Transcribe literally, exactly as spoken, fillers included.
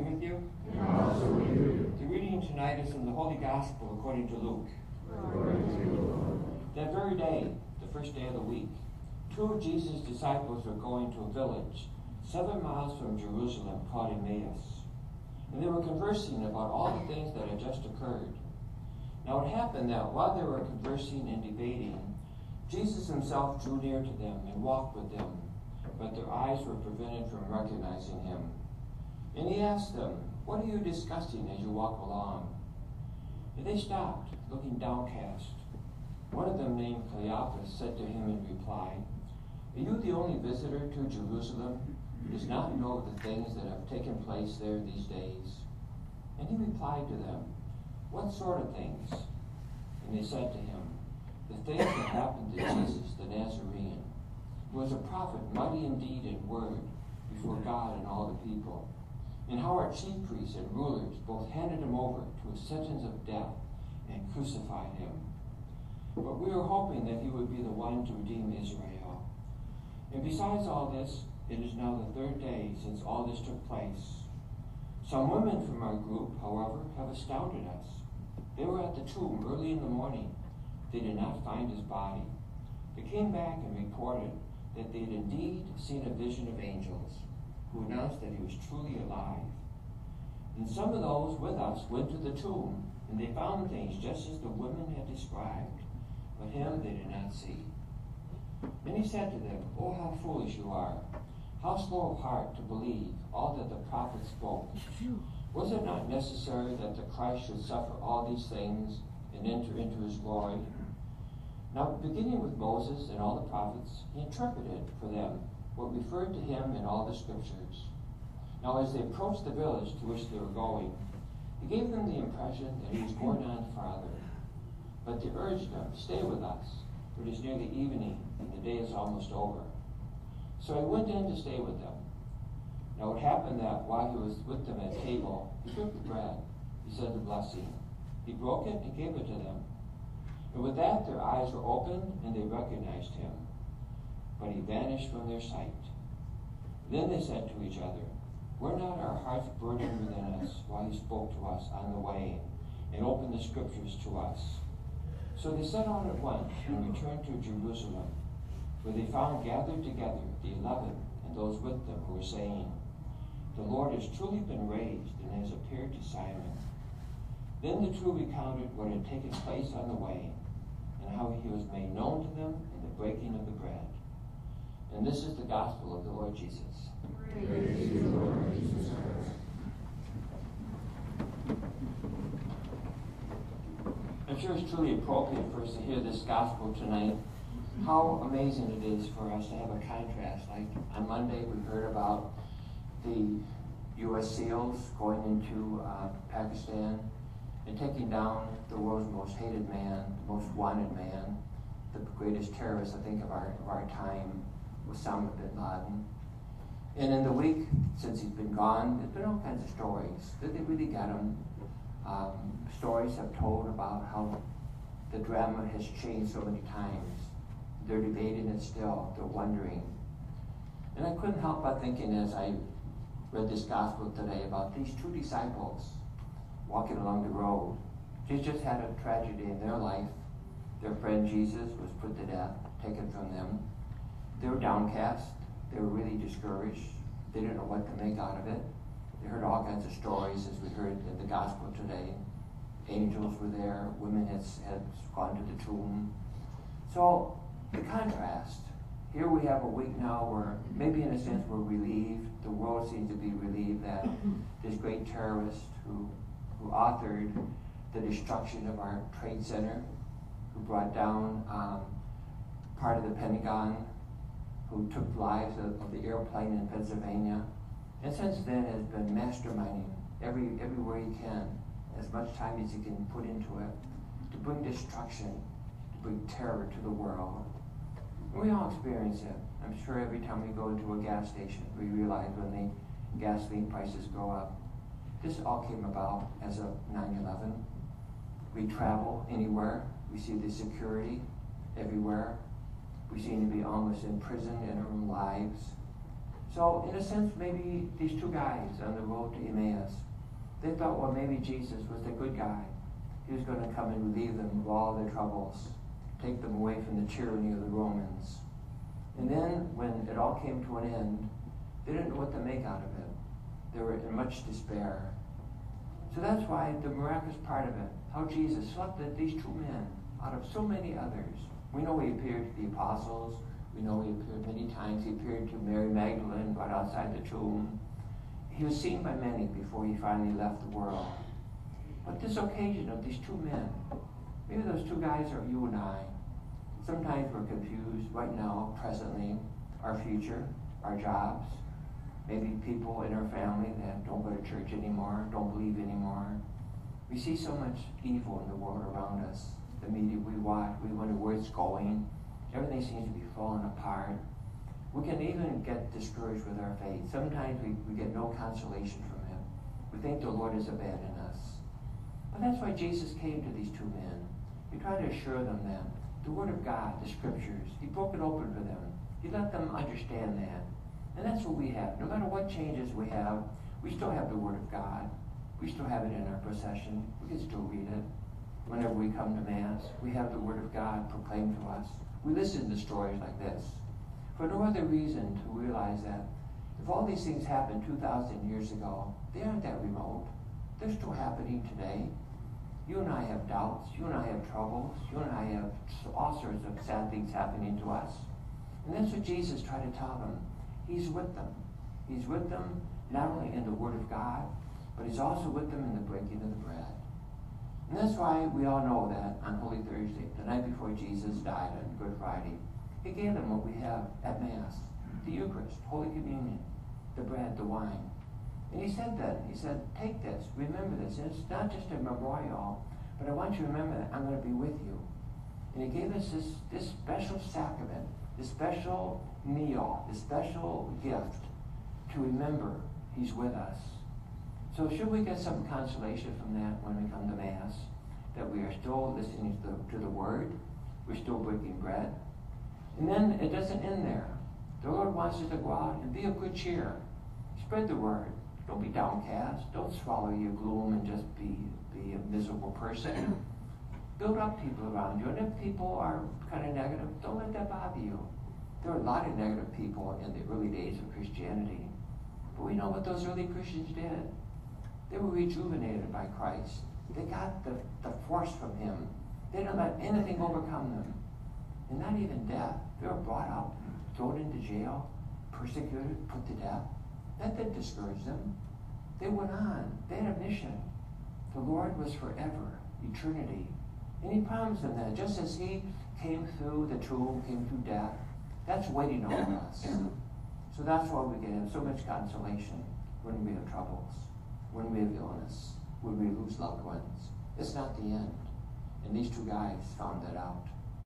with you? And also with you. The reading tonight is from the Holy Gospel according to Luke. Glory to you, Lord. That very day, the first day of the week, two of Jesus' disciples were going to a village seven miles from Jerusalem called Emmaus. And they were conversing about all the things that had just occurred. Now it happened that while they were conversing and debating, Jesus himself drew near to them and walked with them, but their eyes were prevented from recognizing him. And he asked them, "What are you discussing as you walk along?" And they stopped, looking downcast. One of them, named Cleopas, said to him in reply, "Are you the only visitor to Jerusalem who does not know the things that have taken place there these days?" And he replied to them, "What sort of things?" And they said to him, "The things that happened to Jesus the Nazarene, who was a prophet, mighty in deed and word, before God and all the people, and how our chief priests and rulers both handed him over to a sentence of death and crucified him. But we were hoping that he would be the one to redeem Israel. And besides all this, it is now the third day since all this took place. Some women from our group, however, have astounded us. They were at the tomb early in the morning. They did not find his body. They came back and reported that they had indeed seen a vision of angels, who announced that he was truly alive. And some of those with us went to the tomb, and they found things just as the women had described, but him they did not see. Then he said to them, "Oh, how foolish you are! How slow of heart to believe all that the prophets spoke. Was it not necessary that the Christ should suffer all these things and enter into his glory?" Now, beginning with Moses and all the prophets, he interpreted for them what referred to him in all the scriptures. Now, as they approached the village to which they were going, he gave them the impression that he was going on farther. But they urged him, "Stay with us, for it is nearly evening, and the day is almost over." So he went in to stay with them. Now it happened that while he was with them at table, he took the bread, he said the blessing, he broke it and gave it to them. And with that their eyes were opened, and they recognized him. But he vanished from their sight. Then they said to each other, "Were not our hearts burning within us while he spoke to us on the way and opened the scriptures to us?" So they set out at once and returned to Jerusalem, where they found gathered together the eleven and those with them who were saying, "The Lord has truly been raised and has appeared to Simon." Then the two recounted what had taken place on the way, and how he was made known to them in the breaking of the bread. And this is the gospel of the Lord Jesus. Praise to you, Lord Jesus Christ. I'm sure it's truly appropriate for us to hear this gospel tonight. How amazing it is for us to have a contrast. Like on Monday, we heard about the U S SEALs going into uh, Pakistan and taking down the world's most hated man, the most wanted man, the greatest terrorist, I think, of our of our time, Osama bin Laden. And in the week since he's been gone, there's been all kinds of stories. Did they really get him? Um, stories have told about how the drama has changed so many times. They're debating it still. They're wondering. And I couldn't help but thinking as I read this gospel today about these two disciples walking along the road. They just had a tragedy in their life. Their friend Jesus was put to death, taken from them. They were downcast. They were really discouraged. They didn't know what to make out of it. They heard all kinds of stories, as we heard in the gospel today. Angels were there. Women had, had gone to the tomb. So the contrast. Here we have a week now where maybe in a sense we're relieved. The world seems to be relieved that this great terrorist who, who authored the destruction of our trade center, who brought down um, part of the Pentagon, who took lives of, of the airplane in Pennsylvania, and since then has been masterminding every everywhere he can, as much time as he can put into it, to bring destruction, to bring terror to the world. And we all experience it. I'm sure every time we go into a gas station, we realize when the gasoline prices go up. This all came about as of nine eleven. We travel anywhere. We see the security everywhere. We seem to be almost imprisoned in our own lives. So in a sense, maybe these two guys on the road to Emmaus They thought, well, maybe Jesus was the good guy. He was going to come and relieve them of all their troubles, take them away from the tyranny of the Romans. And then, when it all came to an end, they didn't know what to make out of it. They were in much despair. So that's why the miraculous part of it, how Jesus selected these two men out of so many others. We know he appeared to the apostles. We know he appeared many times. He appeared to Mary Magdalene right outside the tomb. He was seen by many before he finally left the world. But this occasion of these two men, maybe those two guys are you and I. Sometimes we're confused right now, presently, our future, our jobs, maybe people in our family that don't go to church anymore, don't believe anymore. We see so much evil in the world around us. The media we watch, we wonder where it's going. Everything seems to be falling apart. We can even get discouraged with our faith. Sometimes we, we get no consolation from him. We think the Lord has abandoned us. But that's why Jesus came to these two men. He tried to assure them that the Word of God, the Scriptures, he broke it open for them. He let them understand that. And that's what we have. No matter what changes we have, we still have the Word of God. We still have it in our possession. We can still read it. Whenever we come to Mass, we have the Word of God proclaimed to us. We listen to stories like this for no other reason to realize that if all these things happened two thousand years ago, they aren't that remote. They're still happening today. You and I have doubts. You and I have troubles. You and I have all sorts of sad things happening to us. And that's what Jesus tried to tell them. He's with them. He's with them not only in the Word of God, but he's also with them in the breaking of the bread. And that's why we all know that on Holy Thursday, the night before Jesus died on Good Friday, he gave them what we have at Mass, the Eucharist, Holy Communion, the bread, the wine. And he said that, he said, take this, remember this. And it's not just a memorial, but I want you to remember that I'm going to be with you. And he gave us this, this special sacrament, this special meal, this special gift to remember he's with us. So should we get some consolation from that when we come to Mass, that we are still listening to the, to the Word, we're still breaking bread? And then it doesn't end there. The Lord wants us to go out and be of good cheer. Spread the Word. Don't be downcast. Don't swallow your gloom and just be, be a miserable person. Build up people around you. And if people are kind of negative, don't let that bother you. There are a lot of negative people in the early days of Christianity. But we know what those early Christians did. They were rejuvenated by Christ. They got the, the force from him. They didn't let anything overcome them. And not even death. They were brought out, thrown into jail, persecuted, put to death. That didn't discourage them. They went on. They had a mission. The Lord was forever, eternity. And he promised them that just as he came through the tomb, came through death, that's waiting on us. So that's why we can have so much consolation when we have troubles, when we have illness, when we lose loved ones. It's not the end. And these two guys found that out.